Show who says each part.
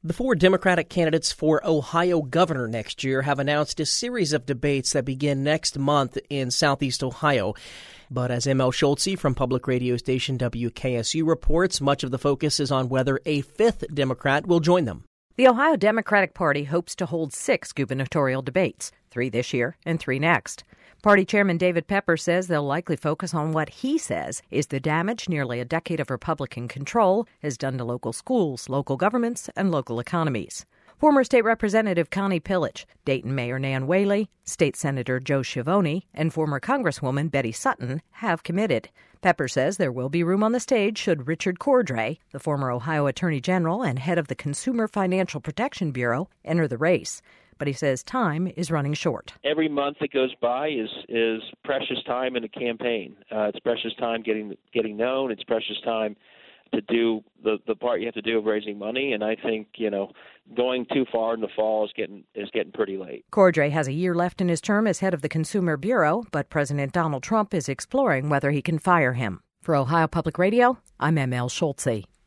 Speaker 1: The four Democratic candidates for Ohio governor next year have announced a series of debates that begin next month in Southeast Ohio. But as M.L. Schulze from public radio station WKSU reports, much of the focus is on whether a fifth Democrat will join them.
Speaker 2: The Ohio Democratic Party hopes to hold 6 gubernatorial debates, 3 this year and 3 next. Party Chairman David Pepper says they'll likely focus on what he says is the damage nearly a decade of Republican control has done to local schools, local governments, and local economies. Former State Representative Connie Pillage, Dayton Mayor Nan Whaley, State Senator Joe Schiavone, and former Congresswoman Betty Sutton have committed. Pepper says there will be room on the stage should Richard Cordray, the former Ohio Attorney General and head of the Consumer Financial Protection Bureau, enter the race. But he says time is running short.
Speaker 3: Every month that goes by is precious time in a campaign. It's precious time getting known. It's precious time to do the part you have to do of raising money. And I think, going too far in the fall is getting pretty late.
Speaker 2: Cordray has a year left in his term as head of the Consumer Bureau, but President Donald Trump is exploring whether he can fire him. For Ohio Public Radio, I'm M.L. Schulze.